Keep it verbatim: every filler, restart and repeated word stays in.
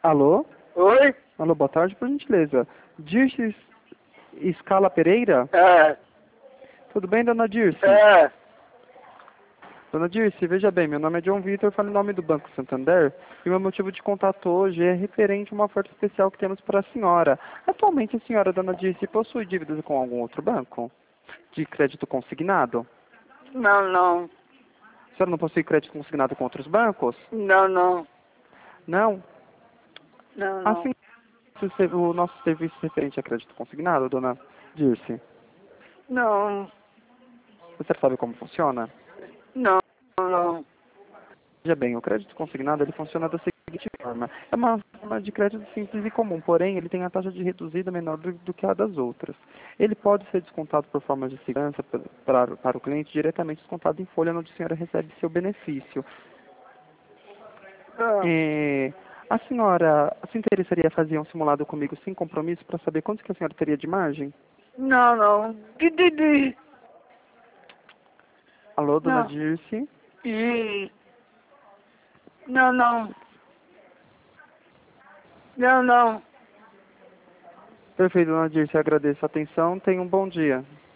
Alô? Oi? Alô, boa tarde, por gentileza. Dirce Scala Pereira? É, Tudo bem, dona Dirce? é, Dona Dirce, veja bem, meu nome é John Vitor, falo em nome do Banco Santander, e o meu motivo de contato hoje é referente a uma oferta especial que temos para a senhora. Atualmente, a senhora, dona Dirce, possui dívidas com algum outro banco? De crédito consignado? não, não, A senhora não possui crédito consignado com outros bancos? não, não, Não? não, não, Assim, o nosso serviço referente a crédito consignado, dona Dirce, não, você sabe como funciona? não, não, Veja bem, o crédito consignado ele funciona da seguinte forma. É uma forma de crédito simples e comum, porém ele tem a taxa de reduzida menor do, do que a das outras. Ele pode ser descontado por forma de segurança para, para, para o cliente diretamente descontado em folha onde a senhora recebe seu benefício. não, É, a senhora se interessaria em fazer um simulado comigo sem compromisso para saber quanto que a senhora teria de margem? não, não, di, di, di. Alô, dona Não, Dirce? e, não, não, não, não. Perfeito, dona Dirce, agradeço a atenção. Tenha um bom dia.